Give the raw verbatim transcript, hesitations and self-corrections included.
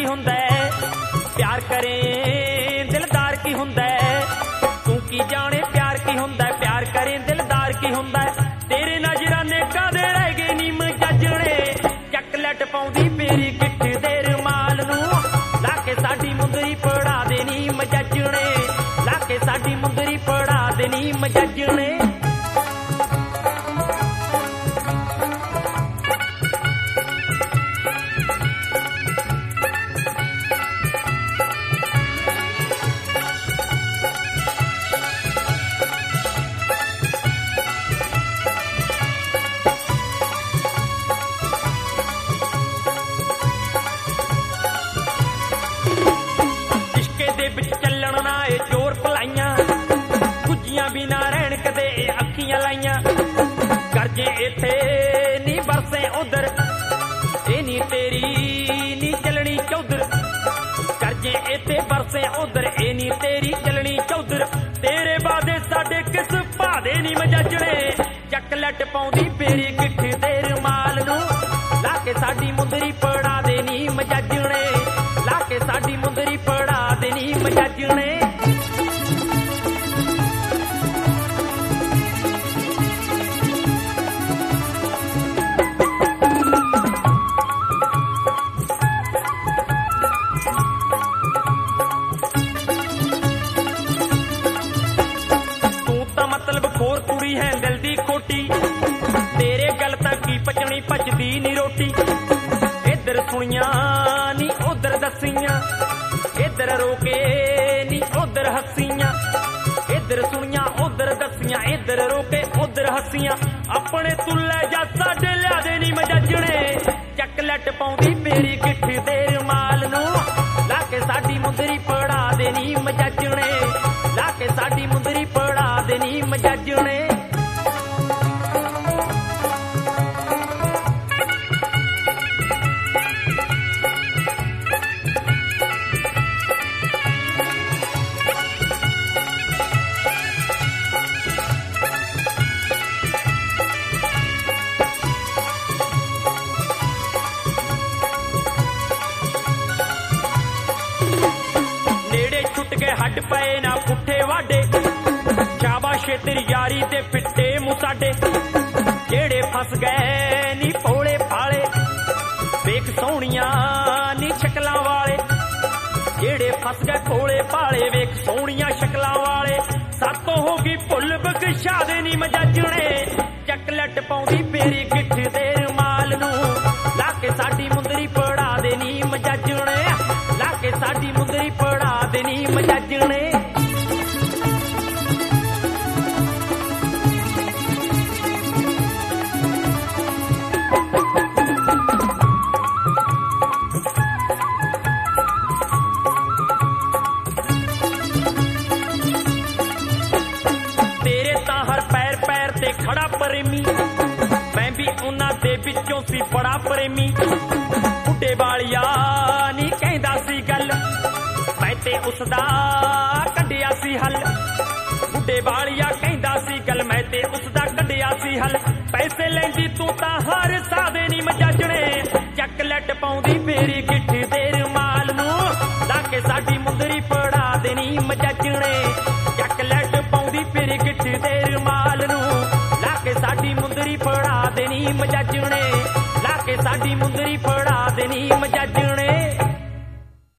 हुंदा है, प्यार करे दिलदार की हुंदा है, तू की जाने प्यार की हुंदा है, प्यार करे दिलदार की हुंदा है। तेरे नजराने कादे रह गए नी मजाजणे, चकलेट पाउंदी मेरी गिट्ठ दे रुमाल नूं, लाके साडी मुंदरी पड़ा देनी मजाजणे, लाके साडी मुंदरी पड़ा देनी मजाजणे। बिना रहन कदे अखियां लाइया, करजे इथे नी बरसे उधर, ए नी तेरी नी चलनी चौधर, करजे इथे बरसे उधर, ए नी तेरी चलनी चौधर। तेरे वादे साडे किस भादे नी मजाजणे, चकलेट पाउंदी मेरी गिट्ठ दे रुमाल नूं, लाके साडी मुंदरी पड़ा देनी मजाजणे, लाके साडी मुंदरी पड़ा देनी मजाजणे। खोर कुड़ी है दिल दी खोटी, तेरे गल तक की पचनी पचदी नी रोटी, इधर सुनिया नी उधर दसियां, इधर रोके नी उधर हसियां, इधर सुनिया उधर दसियां, इधर रोके उधर हसियां। अपने तुले जा साडे लिया दे नी मजाजणे, चकलेट पाउंदी मेरी गिट्ठ दे रुमाल नूं, लाके साडी मुंदरी पड़ा देनी मजाजणे, लाके साडी मुंदरी पड़ा देनी मजाजणे। नेड़े छुट के हट पए ना पुठे वाडे, शाबाशे तेरी यारी दे फिट्टे मुसाडे, जेड़े फस गए नी भोले भाले, वेख सोहणिया नी शक्लां वाले, जेड़े फस गए भोले भाले, वेख सोहणिया शक्लां वाले। सातों हो गई भुल बख्शा दे नी मजाजणे, चकलेट पाउंदी मेरी गिट्ठ दे रुमाल नूं, लाके साडी मुंदरी पड़ा देनी मजाजणे, लाके साडी मुंदरी पड़ा देनी मजाजणे। खड़ा प्रेमी मैं भी उन्हां दे विचों सी बड़ा प्रेमी, बुढ़े वालिया नी कहंदा सी गल, मैं ते उसदा कढिया सी हल, बुढ़े वालिया कहंदा सी गल, मैं ते उसदा कढिया सी हल। पैसे लैंदी तू तां हर सादे नी मजाजणे, चकलेट पाउंदी मेरी गिट्ठ दे रुमाल नूं, लाके साडी मुंदरी पड़ा देनी मजाजणे, चकलेट पाउंदी मेरी गिट्ठ दे रुमाल नूं, लाके साडी मुंदरी पड़ा देनी मजाजणे, लाके साडी मुंदरी पड़ा देनी मजाजणे।